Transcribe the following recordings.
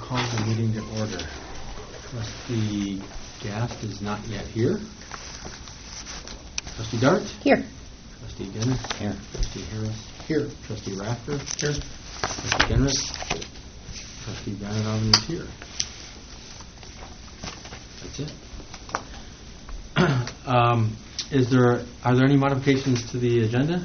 call the meeting to order. Trustee Gast is not yet here. Trustee Dart? Here. Trustee Dennis? Here. Trustee Harris? Here. Trustee Rafter? Here. Trustee Genrich? Trustee Bannon is here. That's it. Are there any modifications to the agenda?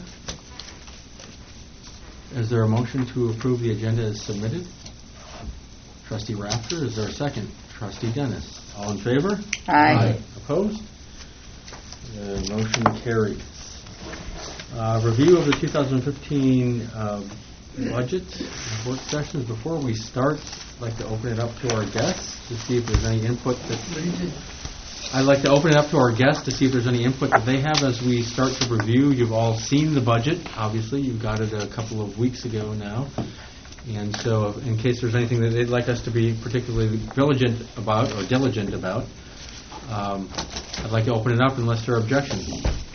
Is there a motion to approve the agenda as submitted? Trustee Rafter, is there a second? Trustee Dennis, all in favor? Aye. Opposed? The motion carries. Review of the 2015 budget work sessions. Before we start, I'd like to open it up to our guests to see if there's any input I'd like to open it up to our guests to see if there's any input that they have as we start to review. You've all seen the budget, obviously. You got it a couple of weeks ago now. And so in case there's anything that they'd like us to be particularly diligent about, I'd like to open it up unless there are objections.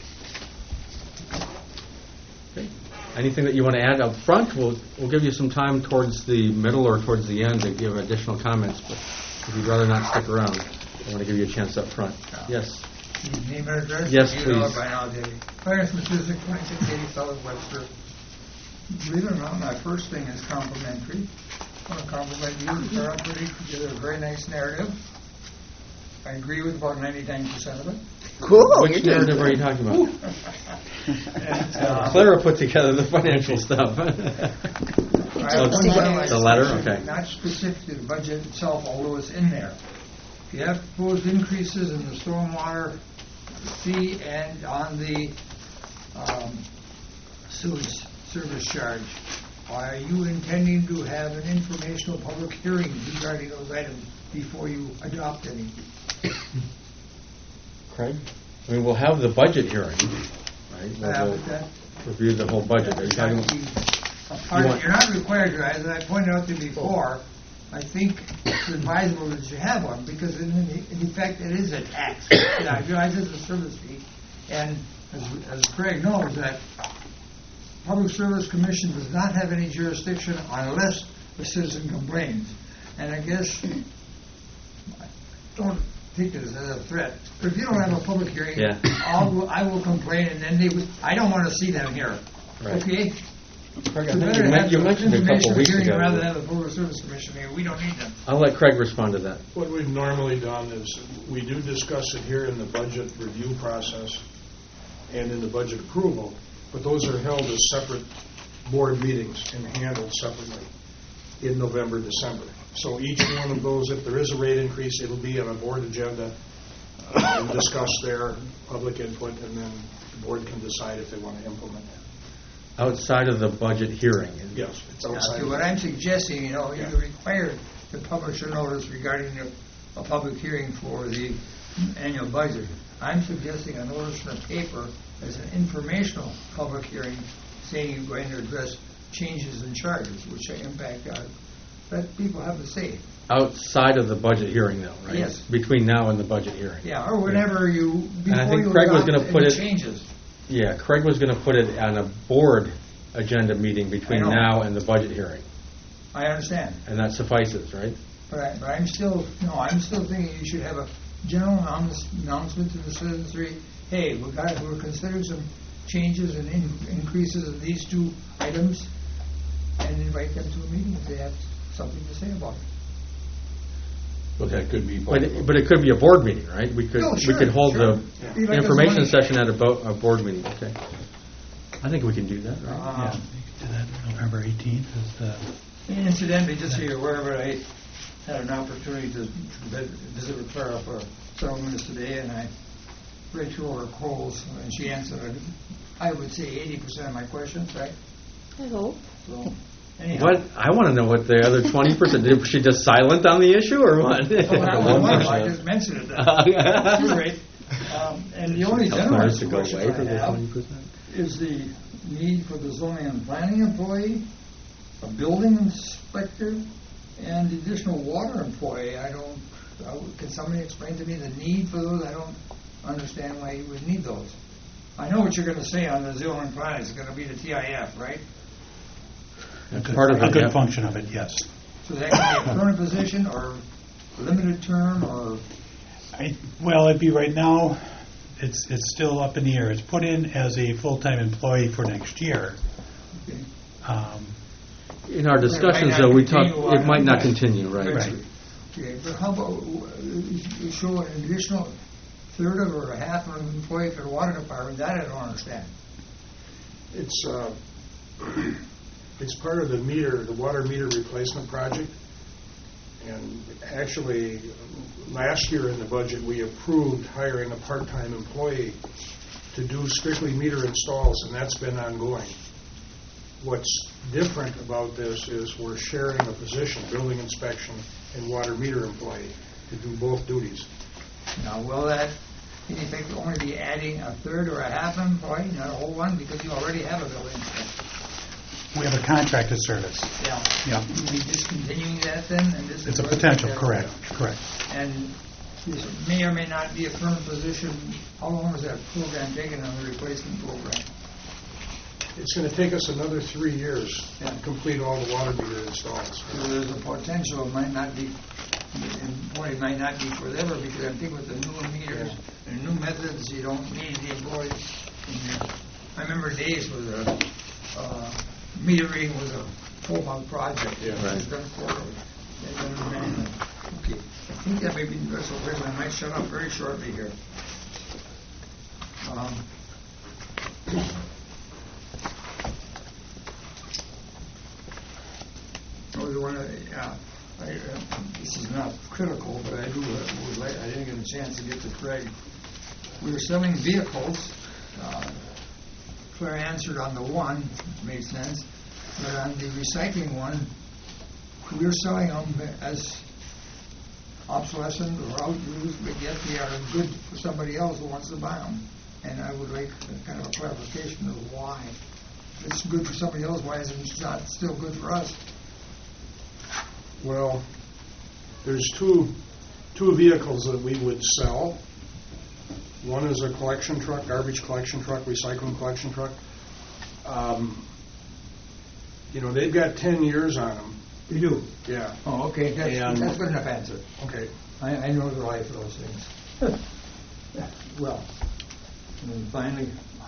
Okay. Anything that you want to add up front, we'll give you some time towards the middle or towards the end to give additional comments. But if you'd rather not stick around, I want to give you a chance up front. Yes. Name and address? Yes, you please. know it by now, Dave. Clarence Matusik, 2680 South Webster. Believe it or not, my first thing is complimentary. I want to compliment you and Sarah for putting together a very nice narrative. I agree with about 99% of it. Cool. Which narrative are you talking about? And, Clara put together the financial stuff. The letter? Okay. Not specific to the budget itself, although it's in there. You have proposed increases in the stormwater fee and on the sewage service charge. Are you intending to have an informational public hearing regarding those items before you adopt any? Craig? I mean, we'll have the budget hearing, right? We'll review the whole budget. Are you talking You're not required to, as I pointed out to you before. I think it's advisable that you have one because, in effect, it is a tax. I realize it's a service fee, and as Craig knows, that Public Service Commission does not have any jurisdiction unless a citizen complains. And I guess, don't take this as a threat, but if you don't have a public hearing, I will complain, and then I don't want to see them here. Right. Okay? Craig, I think you mentioned a couple weeks ago. Rather than have a Public Service Commission here, we don't need them. I'll let Craig respond to that. What we've normally done is we do discuss it here in the budget review process and in the budget approval, but those are held as separate board meetings and handled separately in November, December. So each one of those, if there is a rate increase, it'll be on a board agenda and discuss their public input, and then the board can decide if they want to implement it. Outside of the budget hearing. Yes, it's outside. What I'm suggesting, you're required to publish a notice regarding a public hearing for the annual budget. I'm suggesting a notice in the paper as an informational public hearing saying you're going to address changes in charges, which impact let people have to say. Outside of the budget hearing, though, right? Yes. Between now and the budget hearing. Yeah, or whenever And I think Craig was going to put it. Changes. Yeah, Craig was going to put it on a board agenda meeting between now and the budget hearing. I understand. And that suffices, right? But I'm still thinking you should have a general announcement to the citizenry. Hey, we're considering some changes and increases of these two items, and invite them to a meeting if they have something to say about it. Well, that could be. But it could be a board meeting, right? We could hold the information session at a board meeting. Okay. I think we can do that, right? Yeah, we could do that. November 18th is the. Incidentally, just so you're aware of it, I had an opportunity to visit with Clara for several minutes today, and I read through her calls, and she answered, I would say, 80% of my questions, right? I hope. So, anyhow. What? I want to know what the other 20%. Was she just silent on the issue, or what? I just mentioned it. At any rate, and the only general question I have is the need for the zoning and planning employee, a building inspector, and additional water employee. Can somebody explain to me the need for those? I don't understand why you would need those. I know what you're going to say on the zoning and planning. It's going to be the TIF, right? A good function of it, yes. So that can be a permanent position or limited term or? Well, it'd be right now, it's still up in the air. It's put in as a full-time employee for next year. Okay. In our discussions, though, we talked, it might not continue, right? Right. Okay, but how about you show an additional third of or a half of an employee for the water department? That I don't understand. It's part of the water meter replacement project. And actually, last year in the budget, we approved hiring a part-time employee to do strictly meter installs, and that's been ongoing. What's different about this is we're sharing a position, building inspection and water meter employee, to do both duties. Now, will that, in effect, only be adding a third or a half employee, not a whole one, because you already have a building inspector? We have a contracted service. Yeah. Yeah. Will we be discontinuing that then? And this It's is a potential, correct. And this may or may not be a permanent position. How long is that program taking on the replacement program? It's going to take us another 3 years Yeah. to complete all the water meter installs. So there's a potential, it might not be, employee might not be forever, because I think with the newer meters and new methods, you don't need the employees. I remember days with metering was a full-month project. Yeah. It was done quarterly. Okay, I think that may be the rest of the I might shut up very shortly here. This is not critical, but I would like. I didn't get a chance to get to Craig. We were selling vehicles. Claire answered on the one, made sense, but on the recycling one, we're selling them as obsolescent or out-used, but yet they are good for somebody else who wants to buy them. And I would like kind of a clarification of why. If it's good for somebody else, why is it not still good for us? Well, there's two vehicles that we would sell. One is a collection truck, garbage collection truck, recycling collection truck. They've got 10 years on them. You do? Yeah. Oh, okay. That's good enough answer. Okay. I know the life of those things. Well, and then finally,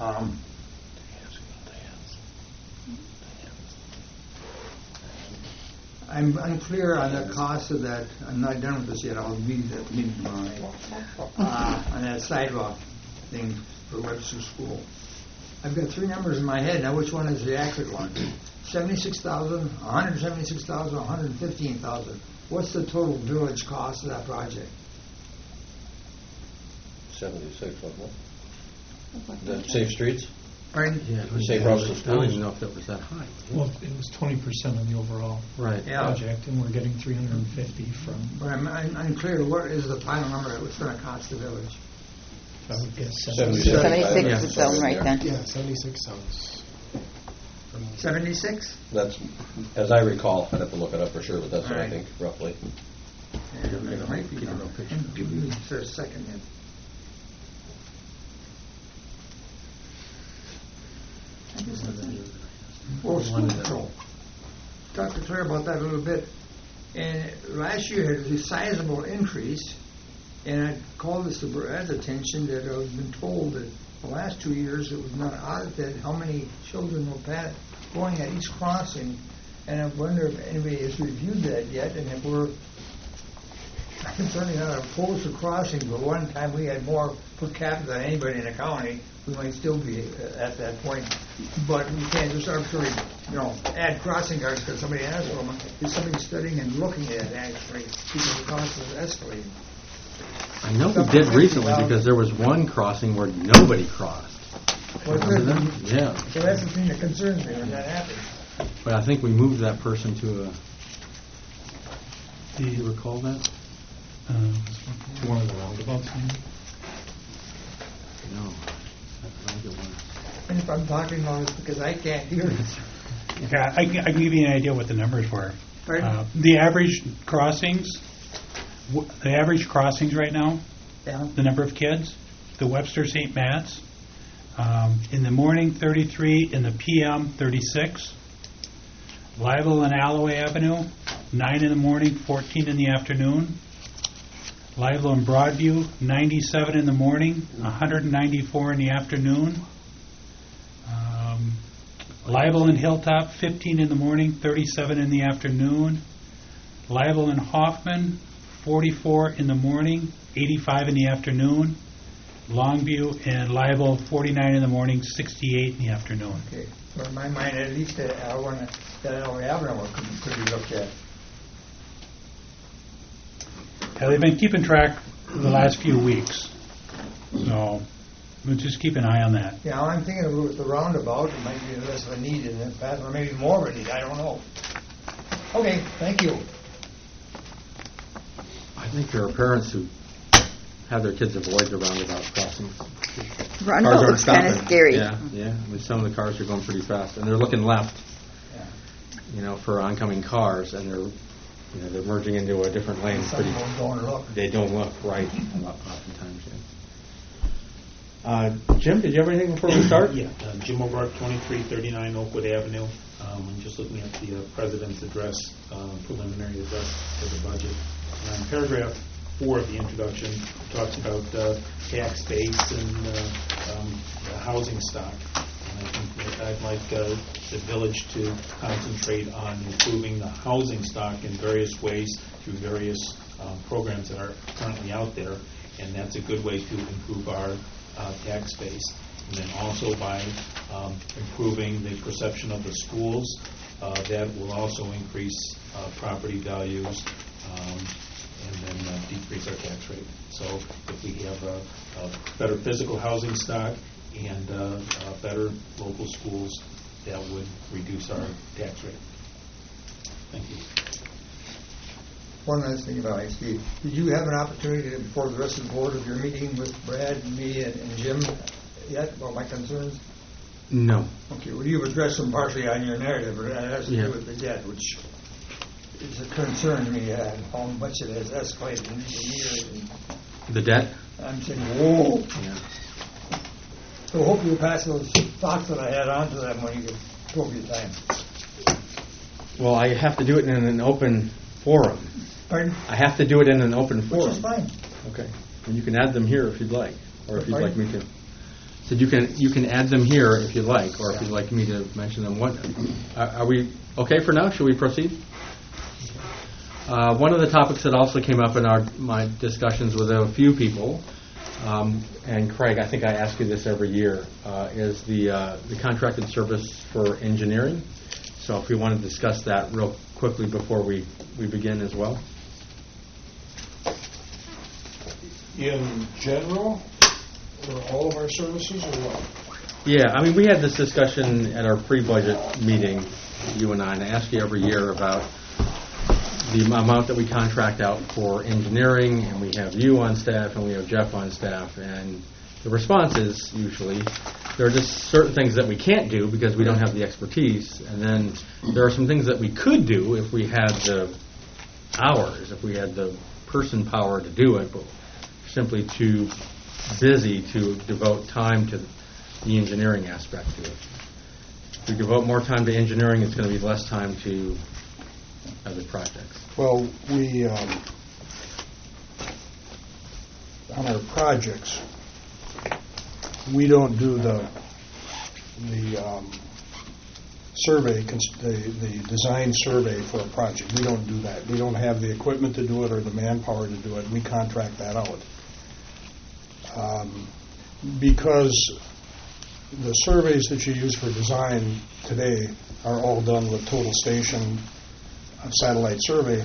I'm unclear on the cost of that. I'm not done with this yet. I'll read that tomorrow. On that sidewalk thing for Webster School. I've got three numbers in my head. Now, which one is the accurate one? 76,000, 176,000, 115,000. What's the total village cost of that project? 76, wasn't it? The Safe Streets? Pardon? Yeah, Safe routes to I don't schools? even know if that was that high. Well, it was 20% of the overall Right. Yeah. project, and we're getting 350 from, But I'm unclear. What is the final number? What's going to cost the village? I would guess, 76. 76 Yeah. is its own right then. Yeah, 76 sounds. 76? That's, as I recall, I'd have to look it up for sure, but that's what I Right. think, roughly. Yeah, it might be. Give me for a second then. Well, school control. Talked to Claire about that a little bit. And last year had a sizable increase, and I called this to Brad's attention that I've been told that the last 2 years it was not odd that how many children were going at each crossing, and I wonder if anybody has reviewed that yet, and if we're I'm certainly not opposed to crossing, but one time we had more per capita than anybody in the county. We might still be at that point. But we can't just arbitrarily, add crossing guards because somebody asked for them. Is somebody studying and looking at it, actually, because the cost is escalating. I know we did recently because there was one crossing where nobody crossed. Well, Remember that? Yeah. So that's the thing that concerns me when that happens. But I think we moved that person to a... Do you recall that? one of the roundabouts, maybe? No. I think it was. And if I'm talking about it because I can't hear it. Yeah, I can give you an idea what the numbers were. Pardon? The average crossings right now, Yeah. the number of kids, the Webster St. Matt's, in the morning 33, in the PM 36, Lytle and Alloway Avenue 9 in the morning, 14 in the afternoon. Libel and Broadview, 97 in the morning, 194 in the afternoon. Libel and Hilltop, 15 in the morning, 37 in the afternoon. Libel and Hoffman, 44 in the morning, 85 in the afternoon. Longview and Libel, 49 in the morning, 68 in the afternoon. Okay, so in my mind, at least that Elway Avenue could be looked at. Yeah, they've been keeping track the last few weeks, so we'll just keep an eye on that. Yeah, I'm thinking with the roundabout, it might be less of a need in the past, or maybe more of a need, I don't know. Okay, thank you. I think there are parents who have their kids avoid the roundabout crossings. Roundabout looks kind of scary. Yeah. I mean, some of the cars are going pretty fast, and they're looking left, for oncoming cars, and they're merging into a different lane. Some don't look. They don't look right oftentimes. Jim, did you have anything before we start? Yeah, Jim O'Rourke, 2339 Oakwood Avenue. I'm just looking at the President's address, preliminary address for the budget. And paragraph 4 of the introduction talks about tax base and housing stock. And I think that I'd like the village to concentrate on improving the housing stock in various ways through various programs that are currently out there. And that's a good way to improve our tax base. And then also by improving the perception of the schools, that will also increase property values and then decrease our tax rate. So if we have a better physical housing stock and better local schools, that would reduce our tax rate. Thank you. One last thing about ISD. Did you have an opportunity before the rest of the board of your meeting with Brad and me and Jim yet about my concerns? No. Okay, well, you've addressed them partially on your narrative, but that has to do with the debt, which is a concern to me, how much it has escalated in years. The debt? I'm saying, whoa. Yeah. So hope you'll pass those thoughts that I had on to them when you get appropriate time. Well, I have to do it in an open forum. Pardon? I have to do it in an open forum. Which is fine. Okay. And you can add them here if you'd like, or if you'd like me to. So you can add them here if you'd like, or if you'd like me to mention them. What are we okay for now? Should we proceed? One of the topics that also came up in my discussions with a few people, and Craig, I think I ask you this every year, is the contracted service for engineering. So if we want to discuss that real quickly before we begin as well. In general, for all of our services, or what? Yeah, I mean, we had this discussion at our pre-budget meeting, you and I ask you every year about the amount that we contract out for engineering, and we have you on staff, and we have Jeff on staff, and the response is usually there are just certain things that we can't do because we don't have the expertise, and then there are some things that we could do if we had the hours, if we had the person power to do it, but simply too busy to devote time to the engineering aspect to it. If we devote more time to engineering, it's going to be less time to other projects. Well, we on our projects, we don't do the survey, the design survey for a project. We don't do that. We don't have the equipment to do it or the manpower to do it. We contract that out. Because the surveys that you use for design today are all done with total station satellite survey.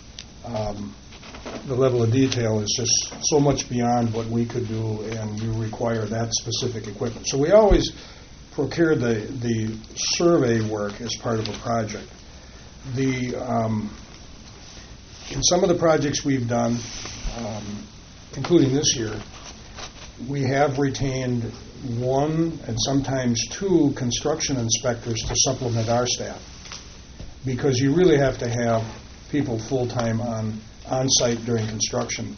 The level of detail is just so much beyond what we could do, and you require that specific equipment. So we always procure the survey work as part of a project. In some of the projects we've done, including this year, we have retained one and sometimes two construction inspectors to supplement our staff, because you really have to have people full-time on-site during construction.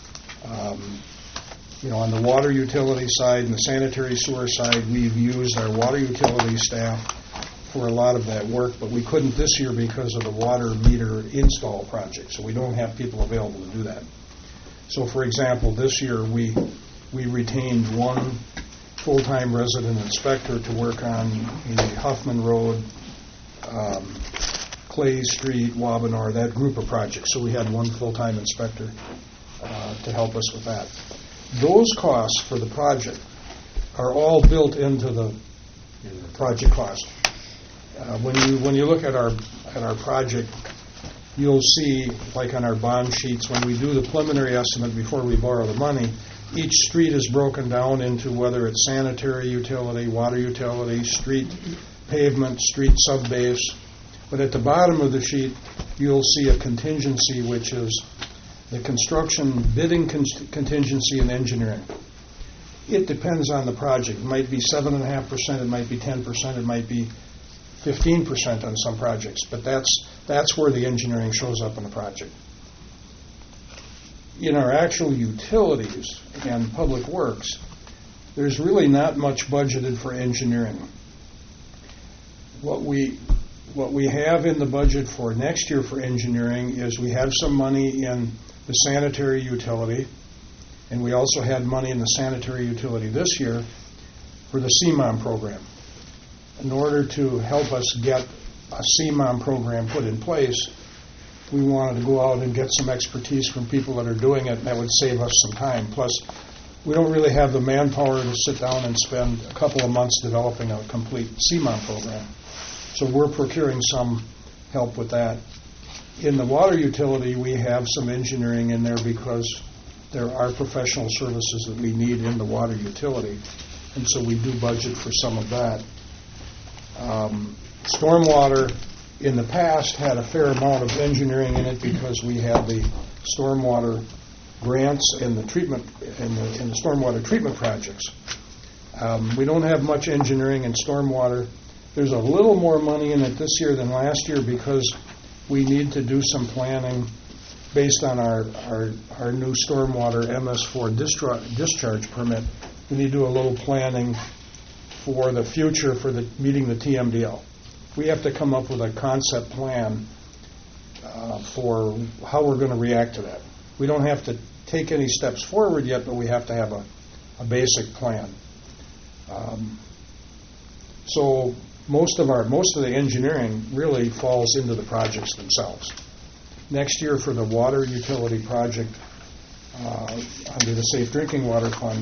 On the water utility side and the sanitary sewer side, we've used our water utility staff for a lot of that work, but we couldn't this year because of the water meter install project, so we don't have people available to do that. So, for example, this year we retained one full-time resident inspector to work on the Huffman Road, Clay Street, Wabanor, that group of projects. So we had one full-time inspector to help us with that. Those costs for the project are all built into the project cost. When you look at our project, you'll see, like on our bond sheets, when we do the preliminary estimate before we borrow the money, each street is broken down into whether it's sanitary utility, water utility, street pavement, street subbase. But at the bottom of the sheet, you'll see a contingency, which is the construction bidding contingency and engineering. It depends on the project. It might be 7.5%, it might be 10%, it might be 15% on some projects, but that's where the engineering shows up in the project. In our actual utilities and public works, there's really not much budgeted for engineering. What we have in the budget for next year for engineering is we have some money in the sanitary utility, and we also had money in the sanitary utility this year for the CMOM program. In order to help us get a CMOM program put in place, we wanted to go out and get some expertise from people that are doing it, and that would save us some time. Plus, we don't really have the manpower to sit down and spend a couple of months developing a complete CMOM program. So we're procuring some help with that. In the water utility, we have some engineering in there because there are professional services that we need in the water utility, and so we do budget for some of that. Stormwater in the past had a fair amount of engineering in it because we had the stormwater grants and the treatment and the stormwater treatment projects. We don't have much engineering in stormwater. There's a little more money in it this year than last year because we need to do some planning based on our new stormwater MS4 discharge permit. We need to do a little planning for the future for meeting the TMDL. We have to come up with a concept plan for how we're going to react to that. We don't have to take any steps forward yet, but we have to have a basic plan. So most of the engineering really falls into the projects themselves. Next year for the water utility project under the Safe Drinking Water Fund,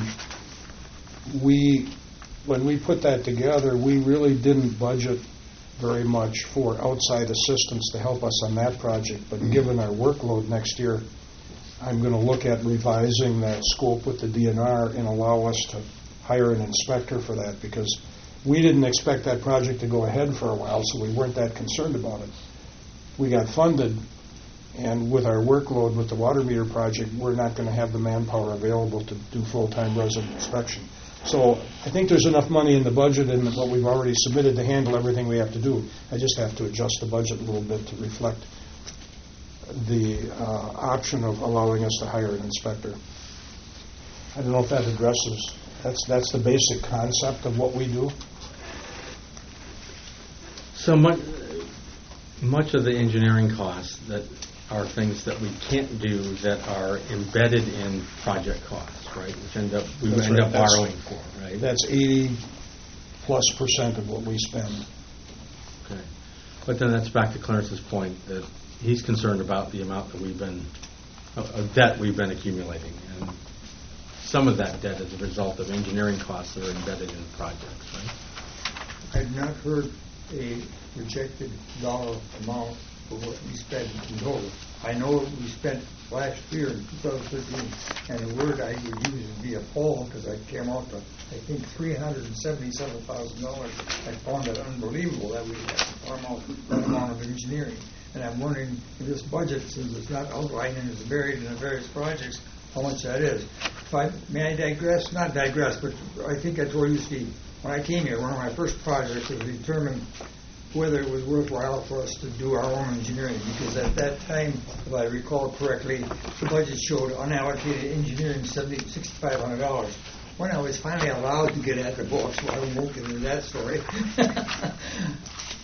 when we put that together, we really didn't budget very much for outside assistance to help us on that project. But given our workload next year, I'm going to look at revising that scope with the DNR and allow us to hire an inspector for that, because we didn't expect that project to go ahead for a while, so we weren't that concerned about it. We got funded, and with our workload with the water meter project, we're not going to have the manpower available to do full-time resident inspection. So I think there's enough money in the budget and what we've already submitted to handle everything we have to do. I just have to adjust the budget a little bit to reflect the option of allowing us to hire an inspector. I don't know if that addresses, that's the basic concept of what we do. So much of the engineering costs that are things that we can't do that are embedded in project costs, right? Which end up borrowing for, right? That's 80+% of what we spend. Okay, but then that's back to Clarence's point that he's concerned about the amount that of debt we've been accumulating, and some of that debt is a result of engineering costs that are embedded in projects, right? I've not heard a projected dollar amount for what we spent in total. I know we spent last year in 2013, and the word I would use would be appalled, because I came out to, I think, $377,000. I found it unbelievable that we had that amount of engineering. And I'm wondering if this budget, since it's not outlined and it's buried in the various projects, how much that is. May I digress? Not digress, but I think I told you, Steve, when I came here, one of my first projects was to determine whether it was worthwhile for us to do our own engineering, because at that time, if I recall correctly, the budget showed unallocated engineering $6,500. When I was finally allowed to get at the books, well, I won't get into that story.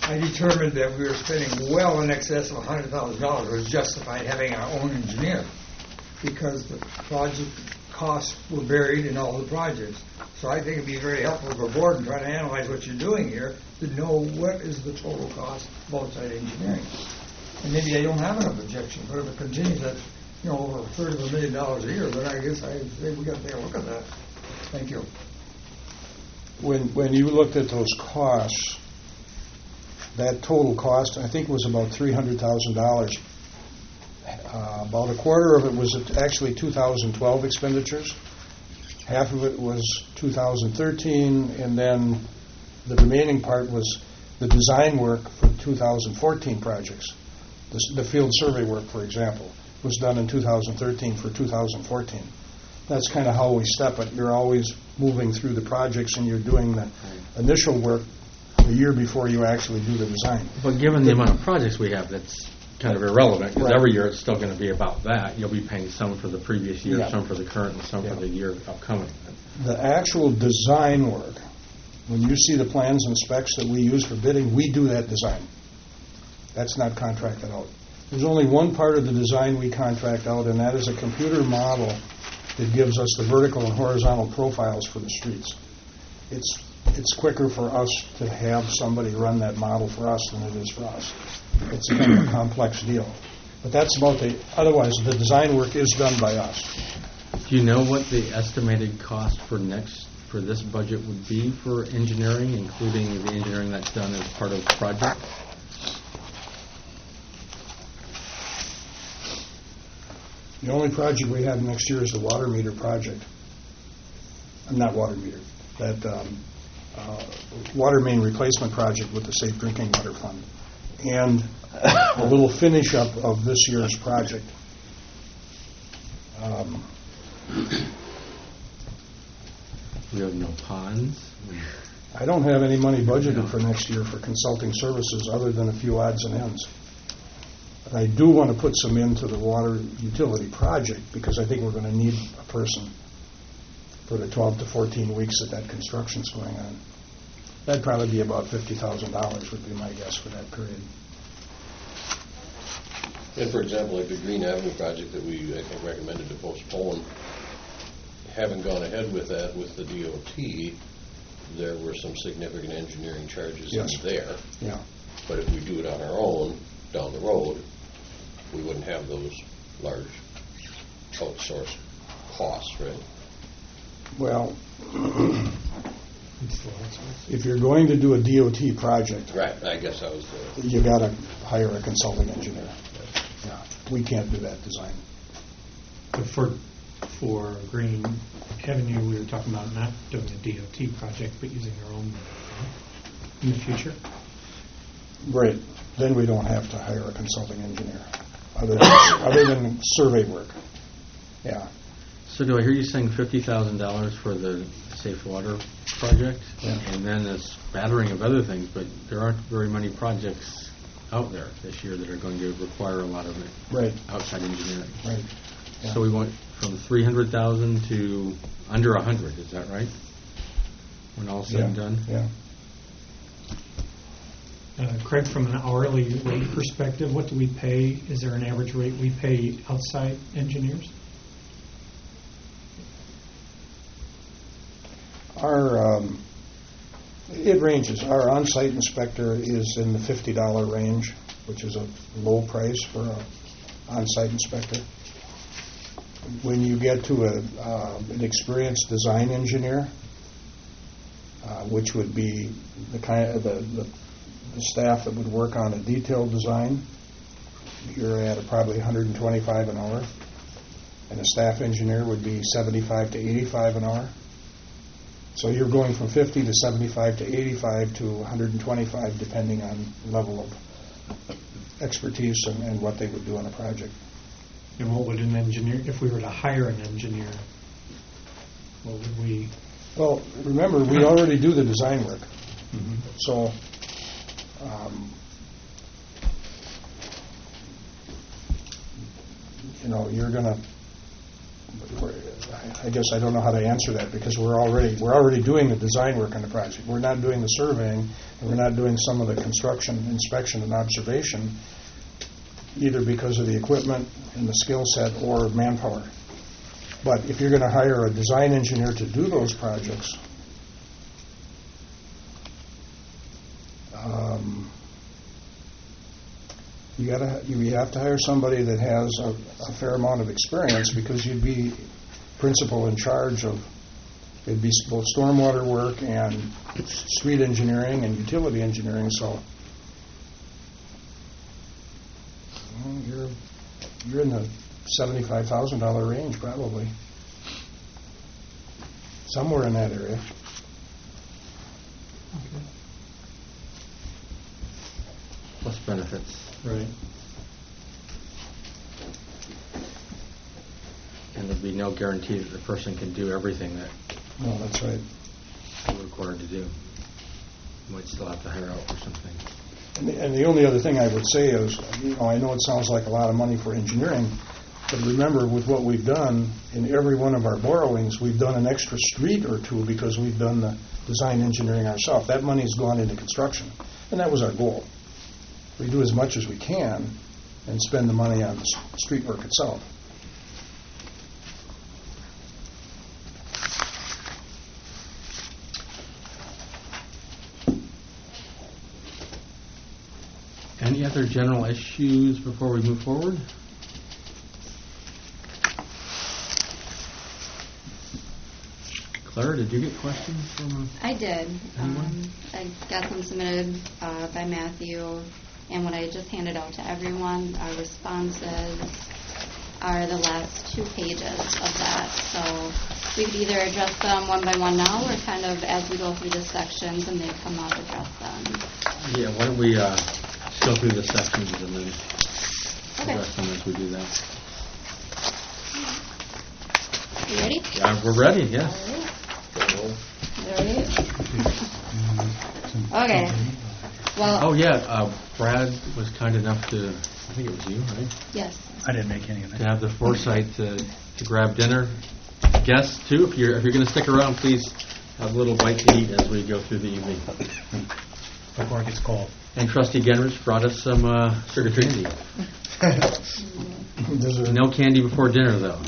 I determined that we were spending well in excess of $100,000. It was justified having our own engineer because the project costs were buried in all the projects. So I think it'd be very helpful for the board in trying to analyze what you're doing here to know what is the total cost of outside engineering. And maybe I don't have enough objection, but if it continues at over $1/3 of $1 million a year, then I guess I say we got to take a look at that. Thank you. When you looked at those costs, that total cost, I think, was about $300,000. About a quarter of it was actually 2012 expenditures. Half of it was 2013, and then the remaining part was the design work for 2014 projects. The field survey work, for example, was done in 2013 for 2014. That's kind of how we step it. You're always moving through the projects, and you're doing the initial work a year before you actually do the design. But given the amount of projects we have, that's kind of irrelevant, because every year it's still going to be about that. You'll be paying some for the previous year, some for the current, and some for the year upcoming. The actual design work, when you see the plans and specs that we use for bidding, we do that design. That's not contracted out. There's only one part of the design we contract out, and that is a computer model that gives us the vertical and horizontal profiles for the streets. It's quicker for us to have somebody run that model for us than it is for us. It's a kind of a complex deal. But that's about otherwise the design work is done by us. Do you know what the estimated cost for this budget would be for engineering, including the engineering that's done as part of the project? The only project we have next year is the water meter project. Not water meter. That water main replacement project with the Safe Drinking Water Fund. And a little finish up of this year's project. We have no ponds. I don't have any money budgeted for next year for consulting services other than a few odds and ends. But I do want to put some into the water utility project because I think we're going to need a person for the 12 to 14 weeks that construction's going on. That'd probably be about $50,000 would be my guess for that period. And for example, like the Green Avenue project that we, I think, recommended to postpone, having gone ahead with that with the DOT, there were some significant engineering charges in there. Yeah. But if we do it on our own down the road, we wouldn't have those large outsourced costs, right? Well, if you're going to do a DOT project, right, I guess that was you got to hire a consulting engineer. Yeah, we can't do that design. But for Green Avenue, we were talking about not doing a DOT project, but using our own in the future. Right. Then we don't have to hire a consulting engineer, other than survey work. Yeah. So do I hear you saying $50,000 for the Safe Water project? Yeah. And then a spattering of other things, but there aren't very many projects out there this year that are going to require a lot of outside engineering. Right. Yeah. So we went from 300,000 to under 100, is that right? When all said and done? Yeah. Craig, from an hourly rate perspective, what do we pay? Is there an average rate we pay outside engineers? It ranges. Our on-site inspector is in the $50 range, which is a low price for an on-site inspector. When you get to an experienced design engineer, which would be the kind of the staff that would work on a detailed design, you're at probably $125 an hour, and a staff engineer would be $75 to $85 an hour. So you're going from 50 to 75 to 85 to 125, depending on level of expertise and what they would do on a project. And what would an engineer, if we were to hire an engineer, what would we? Well, remember, we already do the design work. Mm-hmm. So you're going to, I guess I don't know how to answer that, because we're already doing the design work on the project. We're not doing the surveying, and we're not doing some of the construction, inspection, and observation, either because of the equipment and the skill set or manpower. But if you're going to hire a design engineer to do those projects, you have to hire somebody that has a fair amount of experience, because you'd be principal in charge of, it'd be both stormwater work and street engineering and utility engineering. So you're in the $75,000 range, probably, somewhere in that area. Okay. Plus benefits. Right. And there'd be no guarantee that the person can do everything that No, that's right. we're required to do. You might still have to hire out for something. And the only other thing I would say is, I know it sounds like a lot of money for engineering, but remember, with what we've done, in every one of our borrowings, we've done an extra street or two because we've done the design engineering ourselves. That money's gone into construction, and that was our goal. We do as much as we can and spend the money on the street work itself. Any other general issues before we move forward? Claire, did you get questions from? I did. Anyone? I got them submitted by Matthew, and what I just handed out to everyone, our responses are the last 2 pages of that. So we could either address them one by one now, or kind of as we go through the sections and they come up, address them. Yeah, why don't we go through the sections and then Okay. address them as we do that. You ready? Yeah, we're ready, yes. Ready? Okay. Well, Oh, yeah, Brad was kind enough to, I think it was you, right? yes. I didn't make any of To it. have the foresight to grab dinner. Guests, too, if you're going to stick around, please have a little bite to eat as we go through the evening. Before it gets cold. And Trustee Genrich brought us some sugar candy. No candy before dinner, though.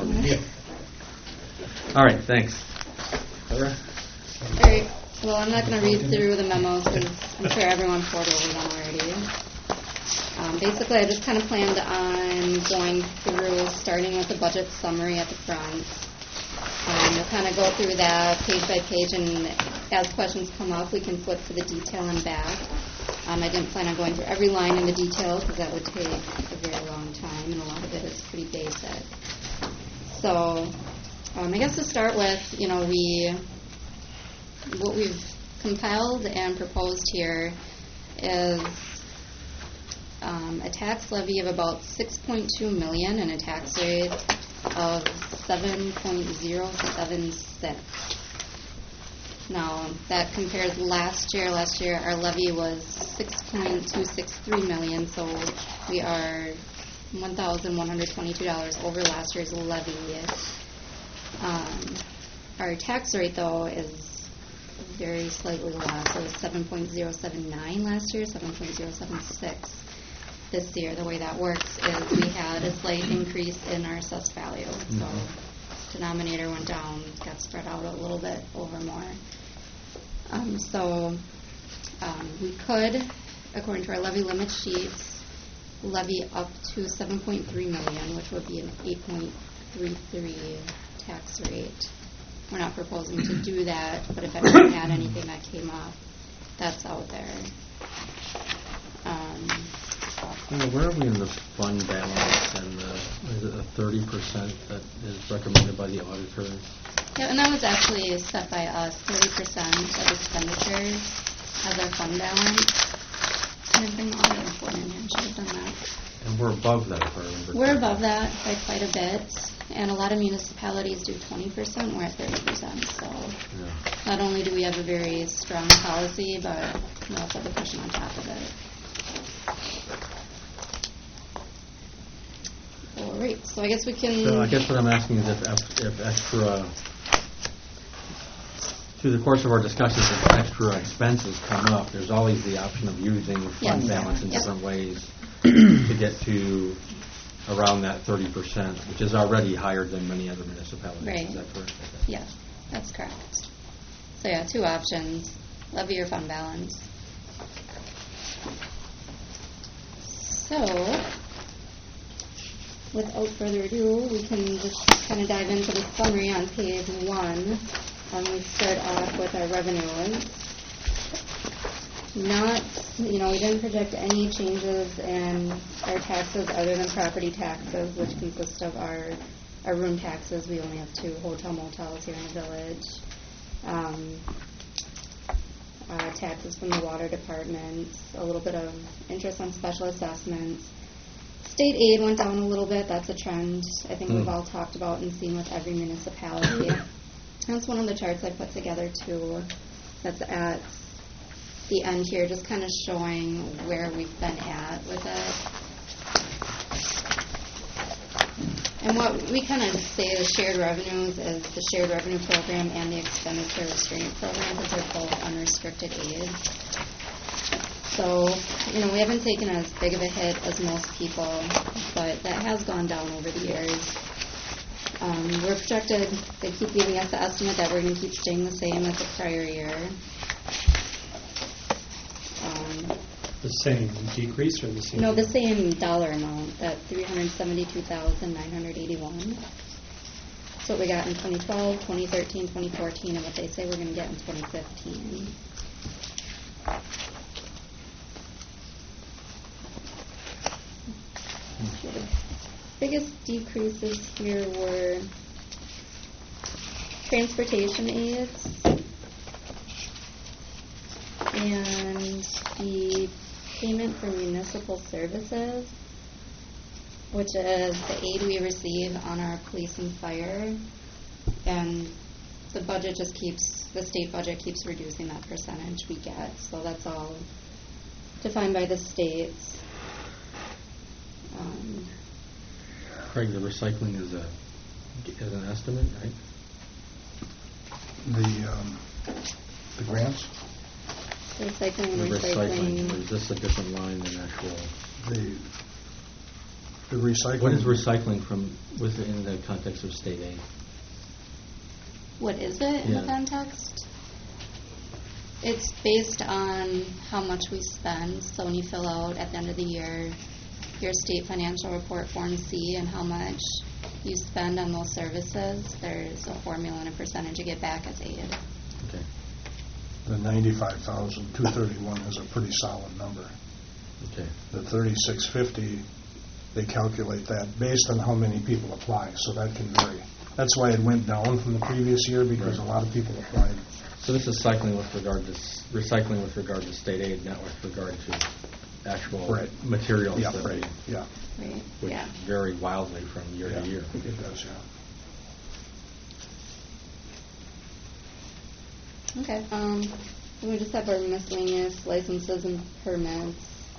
All right, thanks. Clara? All right. Well, I'm not going to read through the memos because I'm sure everyone poured over them already. Basically, I just kind of planned on going through, starting with the budget summary at the front. We'll kind of go through that page by page, and as questions come up, we can flip to the detail and back. I didn't plan on going through every line in the detail because that would take a very long time, and a lot of it is pretty basic. So, I guess to start with, what we've compiled and proposed here is a tax levy of about $6.2 million and a tax rate of 7.076. Now, that compares last year. Last year, our levy was $6.263 million, so we are $1,122 over last year's levy. Our tax rate, though, is very slightly less. It was 7.079 last year, 7.076 this year. The way that works is we had a slight increase in our assessed value. So denominator went down, got spread out a little bit over more. We could, according to our levy limit sheets, levy up to $7.3 million, which would be an 8.33 tax rate. We're not proposing to do that, but if anyone had anything that came up, that's out there. Where are we in the fund balance and is it a 30% that is recommended by the auditors? Yeah, and that was actually set by us, 30% of expenditures as our fund balance. I didn't bring the audit report in here, I should have done that. And we're above that, if I remember. We're above that by quite a bit, and a lot of municipalities do 20%, we're at 30%. So not only do we have a very strong policy, but we also have a cushion on top of it. All right, so I guess we can... So I guess what I'm asking is if extra, through the course of our discussions, if extra expenses come up, there's always the option of using fund Yes. balance in Yep. different ways to get to around that 30%, which is already higher than many other municipalities. Right. Is that correct? Yes, that's correct. So yeah, two options, levy or fund balance. So, without further ado, we can just kind of dive into the summary on page 1. We start off with our revenues. We didn't project any changes in our taxes other than property taxes, which consist of our room taxes. We only have 2 hotel motels here in the village. Taxes from the water department, a little bit of interest on special assessments. State aid went down a little bit. That's a trend I think we've all talked about and seen with every municipality. That's one of the charts I put together too. That's at the end here, just kind of showing where we've been at with it. And what we kind of say the shared revenues is the shared revenue program and the expenditure restraint program, because they're both unrestricted aid. So, we haven't taken as big of a hit as most people, but that has gone down over the years. We're projected, they keep giving us the estimate that we're going to keep staying the same as the prior year. The same decrease or the same? No, the same dollar amount, that $372,981. That's what we got in 2012, 2013, 2014, and what they say we're going to get in 2015. The biggest decreases here were transportation aids and the payment for municipal services, which is the aid we receive on our police and fire, and the budget the state budget keeps reducing that percentage we get, so that's all defined by the states. Craig, the recycling is an estimate, right? The grants? Recycling. Or is this a different line than actual? The recycling. What is recycling within the context of state aid? What is it in the context? It's based on how much we spend. So when you fill out at the end of the year your state financial report, Form C, and how much you spend on those services, there's a formula and a percentage you get back as aid. Okay. The 95,231 is a pretty solid number. Okay. The 3650, they calculate that based on how many people apply, so that can vary. That's why it went down from the previous year, because a lot of people applied. So this is recycling with regard to state aid, not with regard to actual materials. Yeah, right. Yeah. Right. Which vary wildly from year to year. It does, yeah. Okay. We just have our miscellaneous licenses and permits.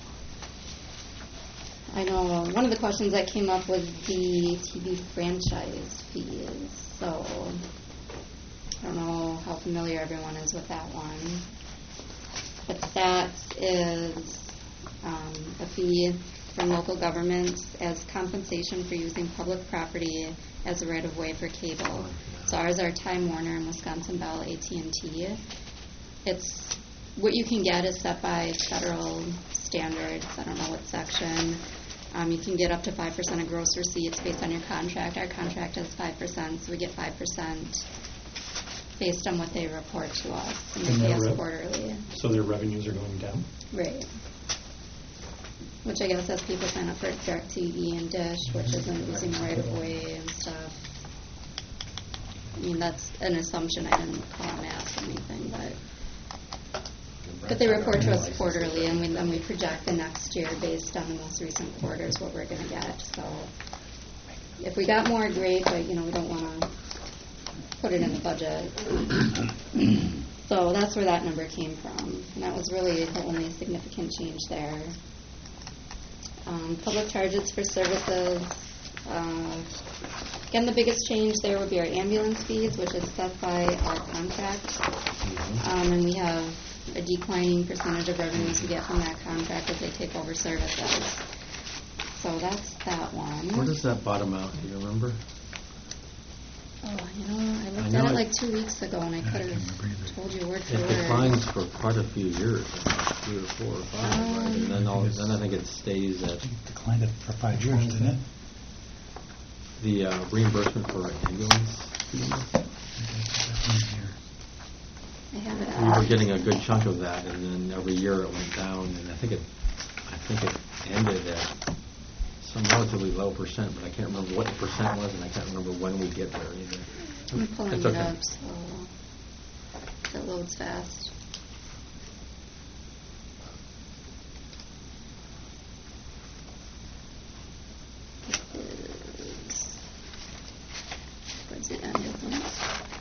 I know one of the questions that came up was the TV franchise fees. So I don't know how familiar everyone is with that one. But that is a fee from local governments as compensation for using public property as a right-of-way for cable. So ours are Time Warner and Wisconsin Bell, AT&T. It's what you can get is set by federal standards. I don't know what section. You can get up to 5% of gross receipts based on your contract. Our contract is 5%, so we get 5% based on what they report to us, and they pay us quarterly. So their revenues are going down? Right. Which I guess as people sign up for DirecTV and Dish, which isn't using the right-of-way and stuff. I mean, that's an assumption. I didn't call them ask anything, but they report to us quarterly, and then we project the next year based on the most recent quarters what we're going to get. So if we got more, great, but we don't want to put it in the budget. So that's where that number came from, and that was really the only significant change there. Public charges for services Again, the biggest change there would be our ambulance fees, which is set by our contract. And we have a declining percentage of revenues we get from that contract as they take over services. So that's that one. Where does that bottom out? Do you remember? Oh, I looked at it like 2 weeks ago, and I could have told you word for word. It declines for quite a few years, 3 or 4 or 5, right? And then I think it stays at... It declined it for 5 years, didn't it? The reimbursement for ambulance fees. I have it We were out. getting a good chunk of that, and then every year it went down, and I think it ended at some relatively low percent, but I can't remember what the percent was, and I can't remember when we get there either. I'm pulling It's it okay. up so it loads fast. Towards the end, isn't it?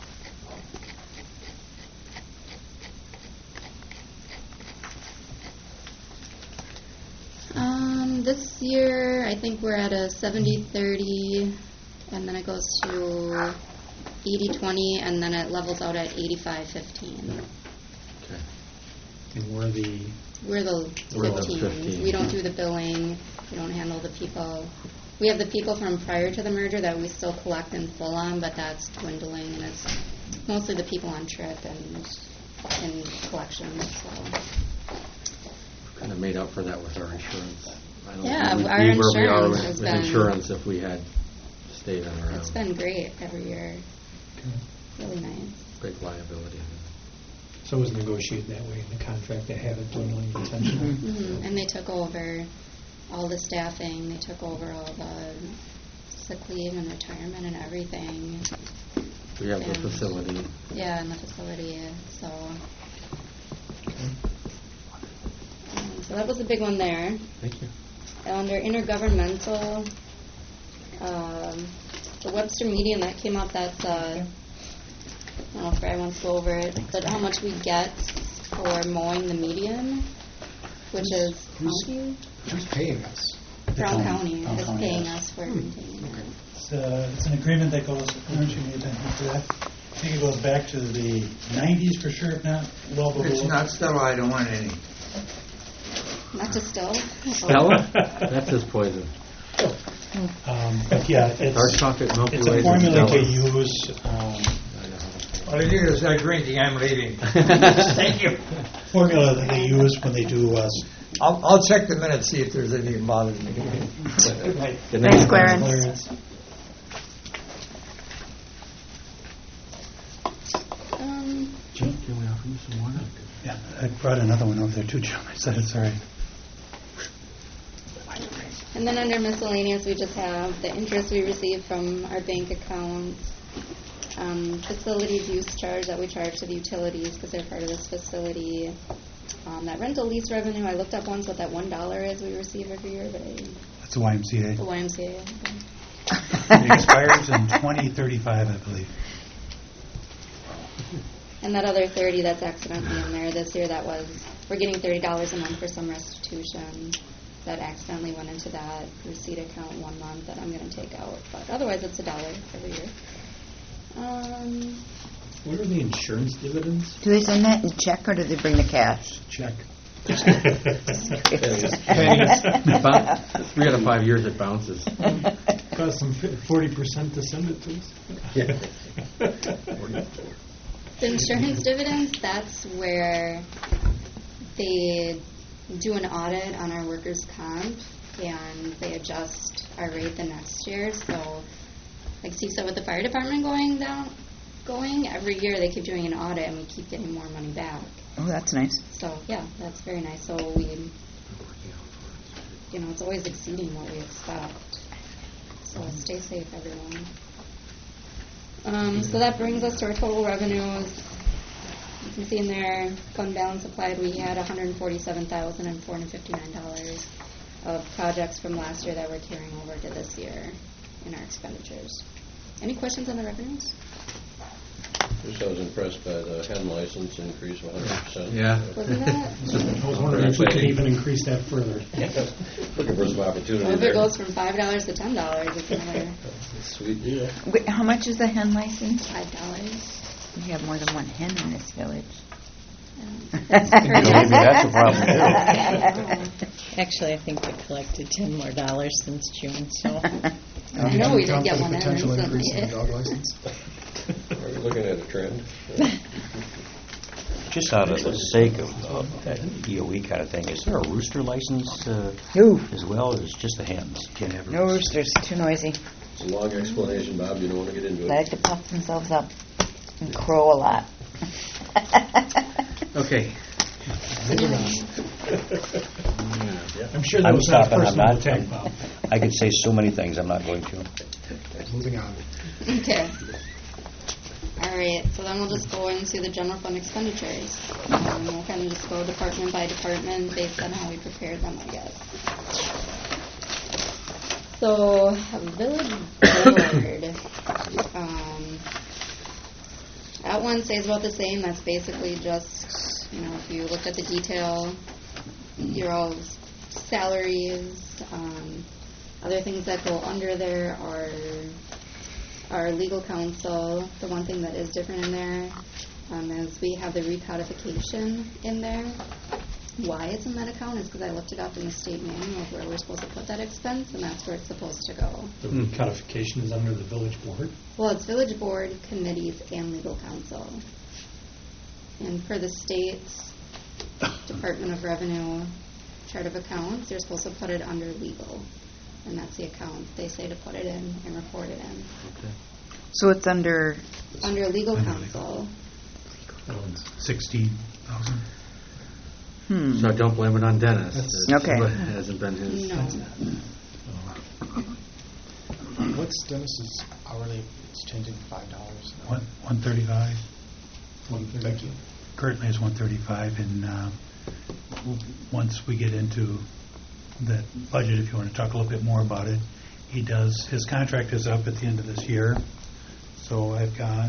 This year, I think we're at a 70-30, and then it goes to 80-20, and then it levels out at 85-15. Okay. And we're the We're the We're the 15s. 15. We don't do the billing. We don't handle the people. We have the people from prior to the merger that we still collect in full on, but that's dwindling, and it's mostly the people on trip and collections. So. Kind of made up for that with our insurance. I don't Yeah, think we'd our be where we are insurance has with been- insurance if we had stayed on our It's own. been great every year. Really nice. Big liability. So it was negotiated that way in the contract to have it dwindling potentially. Hmm. And they took over all the staffing. They took over all the sick leave and retirement and everything. We have the And- facility. Yeah, in the facility. So, so that was a big one there. Thank you. Under intergovernmental, the Webster median that came up. That's I don't know if Brad wants to go over it, but how much we get for mowing the median, which is county. Who's paying us? Brown County Brown is County, paying yes. us for maintaining it. It's an agreement that goes, aren't you made attention to that? I think it goes back to the 90s for sure, if not well below. It's not Stella, I don't want any. Not to still. Stella? That's his poison. But yeah, Dark chocolate, Milky it's a Ways, formula and to Stellas. use. All you do is start drinking, I'm leaving. Thank you. Formula that they use when they do I'll check the minutes, see if there's anything bothering me. Good night. Thanks, Clarence. clearance. Jim, can we offer you some water? Yeah, I brought another one over there too, Jim. I said it's all right. And then under miscellaneous, we just have the interest we receive from our bank accounts, facilities use charge that we charge to the utilities because they're part of this facility. That rental lease revenue, I looked up once what that $1 is we receive every year, but That's the YMCA. the YMCA. It expires in 2035, I believe. And that other 30 that's accidentally in there this year, we're getting $30 a month for some restitution that accidentally went into that receipt account 1 month that I'm going to take out. But otherwise, it's $1 every year. What are the insurance dividends? Do they send that in check or do they bring the cash? Check. 3 out of 5 years it bounces. Cost them 40% to send it to us. The insurance dividends, that's where they do an audit on our workers' comp and they adjust our rate the next year. So, like Steve said, with the fire department going every year, they keep doing an audit and we keep getting more money back. Oh, that's nice. So, yeah, that's very nice. So it's always exceeding what we expect. So stay safe, everyone. So that brings us to our total revenues. You can see in there, fund balance applied, we had $147,459 of projects from last year that we're carrying over to this year in our expenditures. Any questions on the revenues? Just I was impressed by the hen license increase of 100%. Yeah. Wasn't that? I was wondering if we could even increase that further. Looking for some opportunity Well, if there. it goes from $5 to $10, it's another Sweet deal. Wait, how much is the hen license? $5. We have more than one hen in this village. Maybe that's a problem, too. Actually, I think we collected $10 more since June, so. I know we did get one in Potential increase in the recently. dog license? Are we looking at a trend? Just out of the sake of that DOE kind of thing, is there a rooster license No. as well as just the hens? Can't have No roosters, too noisy. It's a long explanation, Bob. You don't want to get into They like it. to puff themselves up and crow a lot. Okay. I'm sure that I'm was not a stopping, I'm personal not, attack, Bob. I could say so many things, I'm not going to. Moving on. Okay. All right, so then we'll just go into the general fund expenditures. We'll kind of just go department by department based on how we prepared them, I guess. So, village board. That one stays about the same. That's basically just, if you looked at the detail, your all salaries. Other things that go under there are our legal counsel. The one thing that is different in there is we have the recodification in there. Why it's in that account is because I looked it up in the state manual of where we're supposed to put that expense, and that's where it's supposed to go. The recodification is under the village board. Well, it's village board, committees, and legal counsel. And for the state's Department of Revenue chart of accounts, you're supposed to put it under legal. And that's the account they say to put it in and report it in. So it's under... Under legal counsel. 60,000. So don't blame it on Dennis. Okay. It hasn't been his. No. What's Dennis's hourly? It's changing to $5. 135. Thank you. Currently it's 135, and once we get into that budget, if you want to talk a little bit more about it, his contract is up at the end of this year, so I've got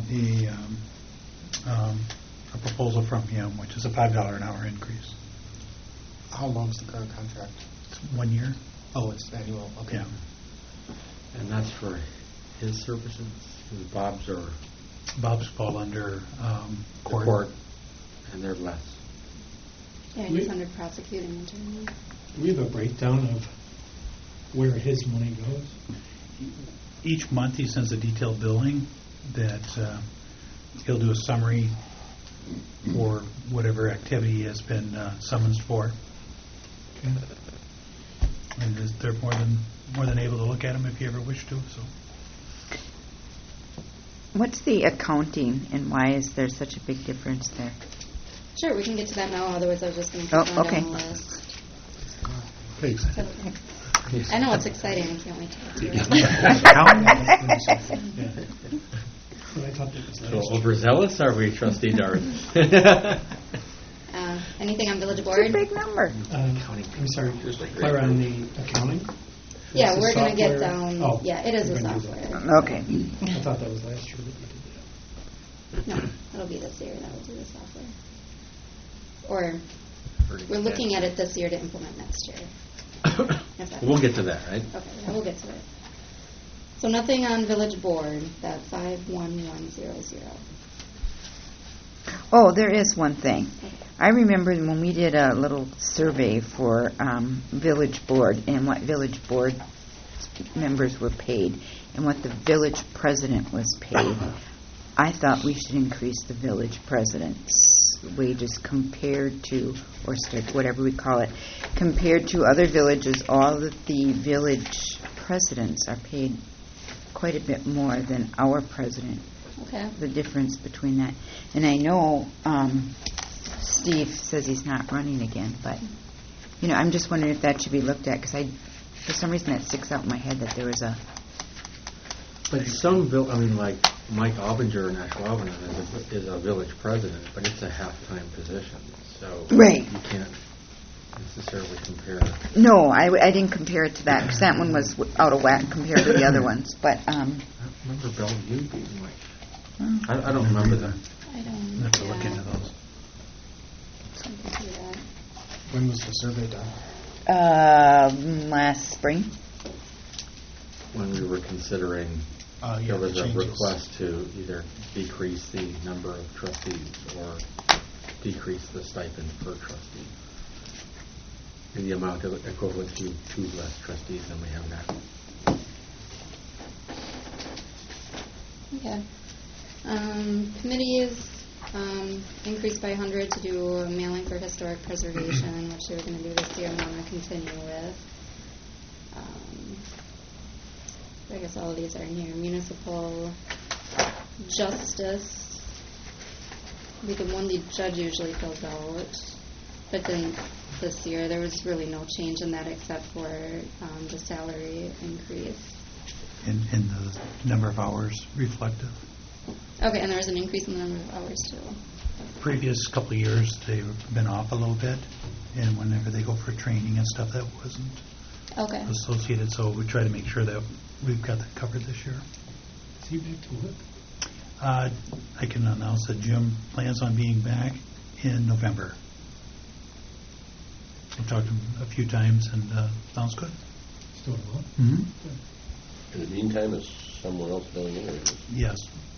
a proposal from him, which is a $5 an hour increase. How long is the current contract? It's 1 year. Oh, it's annual. Okay. Yeah. And that's for his services? Bob's or Bob's fall under the court. court, and they're less. Yeah, he's under prosecuting attorney. Do we have a breakdown of where his money goes? Each month he sends a detailed billing that he'll do a summary for whatever activity he has been summoned for. Okay. And they're more than able to look at them if you ever wish to. So, What's the accounting, and why is there such a big difference there? Sure, we can get to that now. Otherwise, I was just going to put Oh, that okay. on the list. thanks. I know, it's exciting. I can't wait to get to it. But I thought that was So last year. overzealous are we, Trustee Darth? Anything on village It's a board? big number. I'm sorry, Clara, on the accounting? Yeah, Is the we're going to get software- down. Oh, Yeah, it is we're the gonna do software. that. Okay. I thought that was last year that we did that. No, it'll be this year that we'll do the software. Or we're looking at it this year to implement next year. If that We'll get to that, right? Okay, yeah, we'll get to it. So nothing on village board, that 51100. Oh, there is one thing. I remember when we did a little survey for village board and what village board members were paid and what the village president was paid. I thought we should increase the village president's wages compared to, or whatever we call it, compared to other villages. All of the village presidents are paid quite a bit more than our president. Okay. The difference between that. And I know Steve says he's not running again, but, I'm just wondering if that should be looked at, because for some reason that sticks out in my head that there was a... But some, like Mike Albinger in Ashwaubenon is a village president, but it's a half-time position, so Right. you can't necessarily compare. No, I didn't compare it to that, because that one was out of whack compared to the other ones, but... I remember Bellevue being like I don't remember that. I don't. I'll have to look into those. I can see that. When was the survey done? Last spring. When we were considering, there was a request to either decrease the number of trustees or decrease the stipend per trustee in the amount of equivalent to 2 less trustees than we have now. Okay. Committees increased by 100 to do a mailing for historic preservation, which they were going to do this year and want to continue with. I guess all of these are in here. Municipal justice, be the one the judge usually fills out. But then this year there was really no change in that except for the salary increase. In the number of hours reflective. Okay, and there was an increase in the number of hours too. Previous couple of years, they've been off a little bit, and whenever they go for training and stuff, that wasn't associated. So we try to make sure that we've got that covered this year. Is he back to work? I can announce that Jim plans on being back in November. I've talked to him a few times, and sounds good. Still well? Mm-hmm. In the meantime, is someone else filling in? Yes.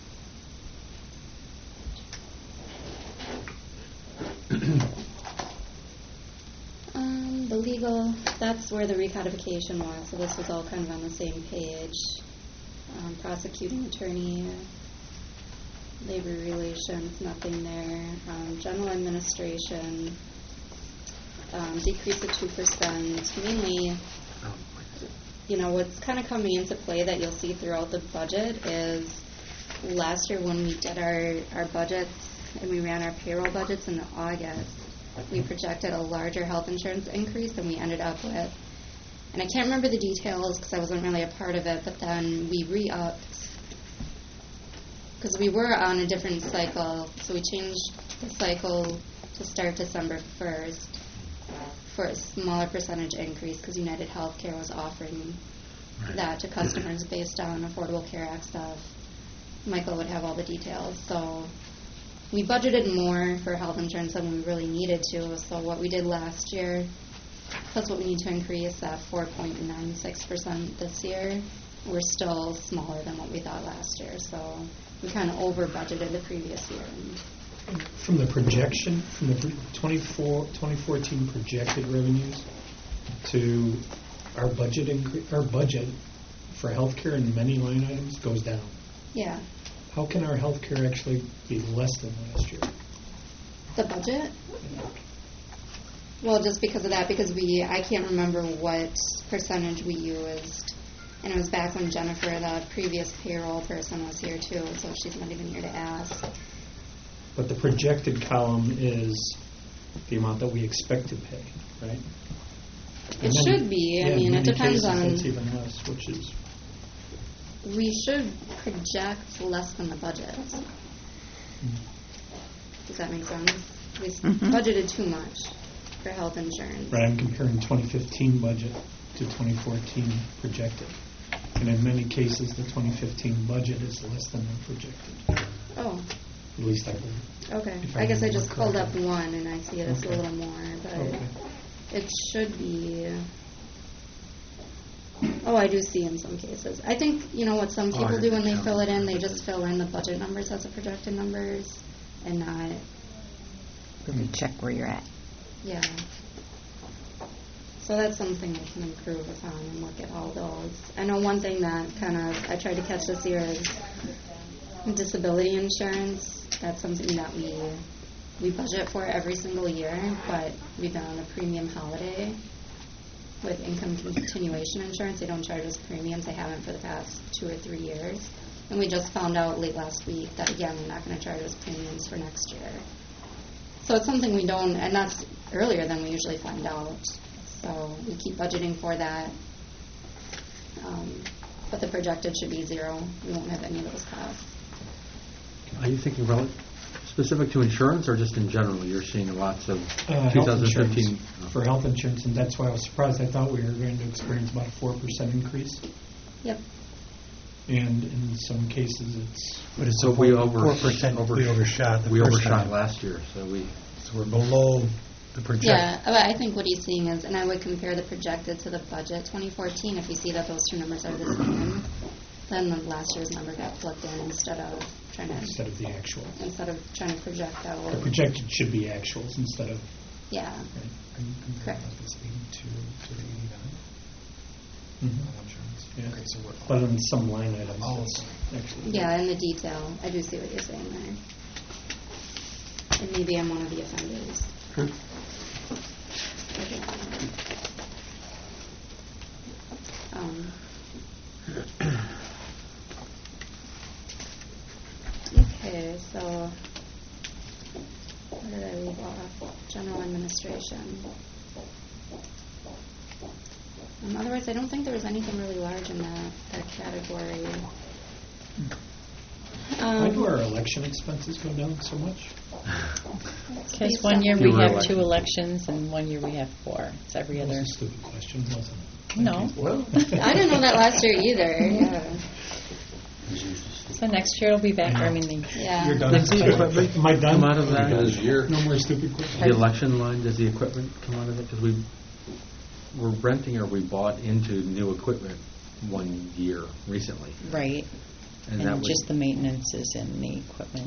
The legal, that's where the recodification was, so this was all kind of on the same page. Prosecuting attorney, labor relations, nothing there. General administration, decrease of 2%, mainly. What's kind of coming into play that you'll see throughout the budget is last year when we did our budgets and we ran our payroll budgets in August, we projected a larger health insurance increase than we ended up with. And I can't remember the details because I wasn't really a part of it, but then we re-upped because we were on a different cycle, so we changed the cycle to start December 1st for a smaller percentage increase because United Healthcare was offering that to customers based on Affordable Care Act stuff. Michael would have all the details. So we budgeted more for health insurance than we really needed to. So what we did last year, plus what we need to increase at 4.96% this year, we're still smaller than what we thought last year. So we kind of over budgeted the previous year. From the projection, from the 2014 projected revenues to our budget for healthcare in many line items goes down. Yeah. How can our healthcare actually be less than last year? The budget? Well, just because of that, because I can't remember what percentage we used, and it was back when Jennifer, the previous payroll person, was here too, so she's not even here to ask. But the projected column is the amount that we expect to pay, right? It should be. I mean, it depends on. It's even less, which is. We should project less than the budget. Does that make sense? We budgeted too much for health insurance. Right, I'm comparing 2015 budget to 2014 projected. And in many cases, the 2015 budget is less than the projected. Oh. At least I believe. Okay. I guess I just pulled up one and I see it as a little more, but it should be. Oh, I do see in some cases. I think, what some people do when they fill it in, they just fill in the budget numbers as the projected numbers and not. Let me check where you're at. Yeah. So that's something we can improve upon and look at all those. I know one thing that I tried to catch this year is disability insurance. That's something that we budget for every single year, but we've been on a premium holiday with income continuation insurance. They don't charge us premiums. They haven't for the past 2 or 3 years. And we just found out late last week that, again, they're not going to charge us premiums for next year. So it's something we don't, and that's earlier than we usually find out. So we keep budgeting for that. But the projected should be 0. We won't have any of those costs. Are you thinking specific to insurance or just in general? You're seeing lots of Health 2015 for health insurance, and that's why I was surprised. I thought we were going to experience about a 4% increase. Yep. And in some cases, it's... But it's So we 4%, we overshot the we first overshot time. last year, so we're below the projection. Yeah, but I think what he's seeing is, and I would compare the projected to the budget 2014, if you see that those two numbers are the same, then the last year's number got flipped in instead of the actual. Instead of trying to project out. The projected should be actuals instead of... Yeah. Correct. This 82 to the 89? Insurance. Yeah. Okay, so we're... But on some line items, Oh, it's actually... Yeah, in the detail. I do see what you're saying there. And maybe I'm one of the offenders. Okay, so where did I leave off? General administration. Otherwise, I don't think there was anything really large in that category. Why do our election expenses go down so much? Because one year we have 2 elections and one year we have 4. It's every other. That's a stupid question, wasn't it? No. Well, I didn't know that last year either. Yeah. So next year it'll be back. I mean, Yeah. You're done. Does the equipment Am I done? come out of that? This year. No more stupid questions. The election line, does the equipment come out of it? Because we're renting or we bought into new equipment 1 year recently. right. And And that would, just the maintenance is in the equipment.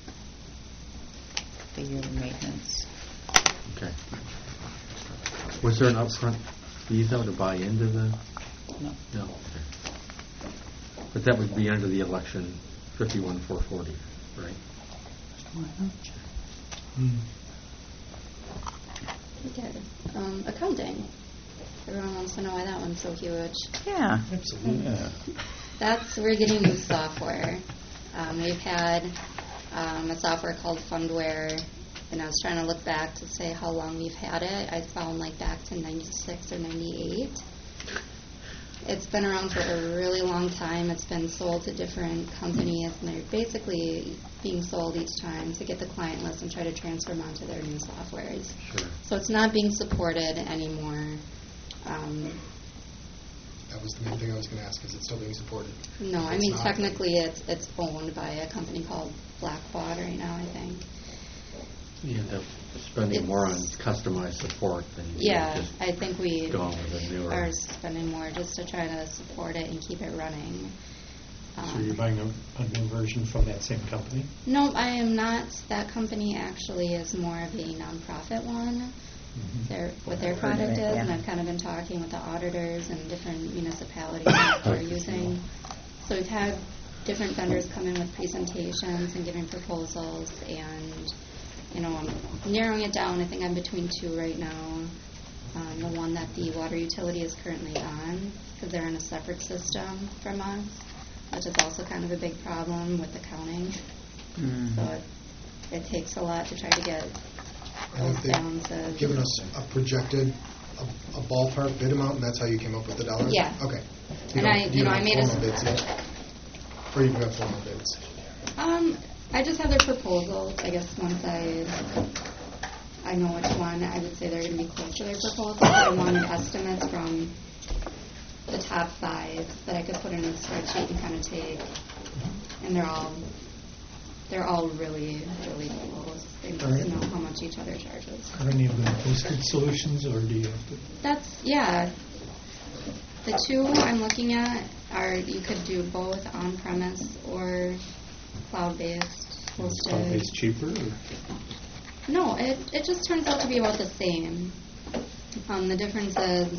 The yearly maintenance. okay. Was there an upfront fee though to buy into the? No. No. Okay. But that would be under the election 51,440, right? Okay. Accounting. Everyone wants to know why that one's so huge. Yeah. Absolutely. We're getting new software. We've had a software called Fundware, and I was trying to look back to say how long we've had it. I found like back to 96 or 98. It's been around for a really long time. It's been sold to different companies, and they're basically being sold each time to get the client list and try to transfer them onto their new softwares. Sure. So it's not being supported anymore. That was the main thing I was going to ask. Is it still being supported? No, I It's mean not. technically it's owned by a company called Blackbaud right now, I think. You end up spending more on customized support than you Yeah, just I think we go on with a newer. are spending more just to try to support it and keep it running. So you're buying a new version from that same company? No, I am not. That company actually is more of a nonprofit one. What their product is, and I've kind of been talking with the auditors and different municipalities that they're using. So we've had different vendors come in with presentations and giving proposals, and I'm narrowing it down. I think I'm between 2 right now. The one that the water utility is currently on, because they're in a separate system from us, which is also kind of a big problem with accounting. So it takes a lot to try to get those down to... Given us a projected, a ballpark bid amount, and that's how you came up with the dollars? Yeah. Okay. And I made formal bids yet? Or you have formal bids? I just have their proposals. I guess once I know which one, I would say they're going to be close to their proposals. I wanted estimates from the top 5 that I could put in a spreadsheet and kind of take, and they're all really, really close. They just know how much each other charges. Are any of them hosted solutions, or do you have to? Yeah. The 2 I'm looking at are, you could do both on-premise or cloud-based hosted. Is cloud-based cheaper? Or? No, it just turns out to be about the same. The difference is,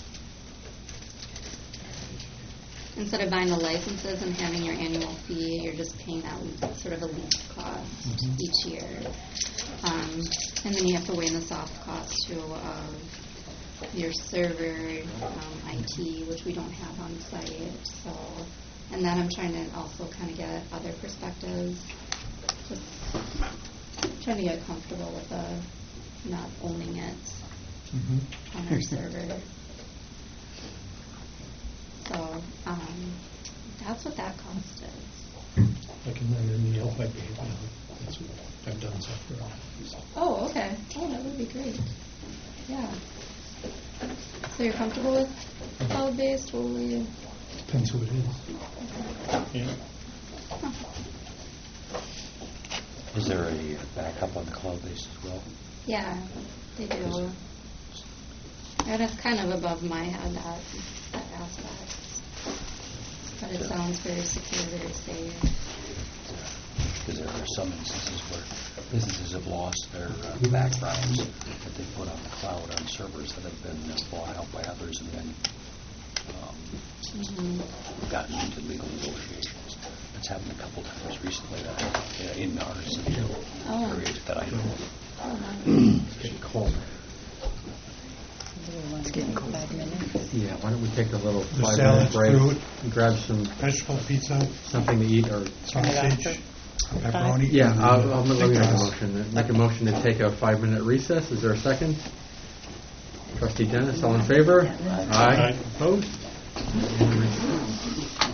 instead of buying the licenses and having your annual fee, you're just paying that sort of a lease cost each year. And then you have to weigh in the soft cost, too, of your server, IT, which we don't have on site. So, and then I'm trying to also kind of get other perspectives, just trying to get comfortable with not owning it on our server. So that's what that cost is. I can run in the L5 now. That's what I've done software. Oh, okay. Oh, that would be great. Yeah. So you're comfortable with cloud-based? Will we? Depends who it is. Yeah. Is there a backup on the cloud base as well? Yeah, they do. And it's kind of above my head, that aspect. But it sounds very secure, very safe. Because there are some instances where businesses have lost their backgrounds that they put on the cloud on servers that have been bought out by others and then gotten into legal negotiations. It's happened a couple times recently in our city area that I know of. It's getting cold. It's getting cold. 5 minutes. Yeah, why don't we take a little The 5-minute salad, break fruit, and grab some vegetable pizza, something to eat or sausage, pepperoni. Yeah, let me make a motion. Make a motion to take a 5-minute recess. Is there a second? Trustee Dennis, all in favor? Aye. Opposed?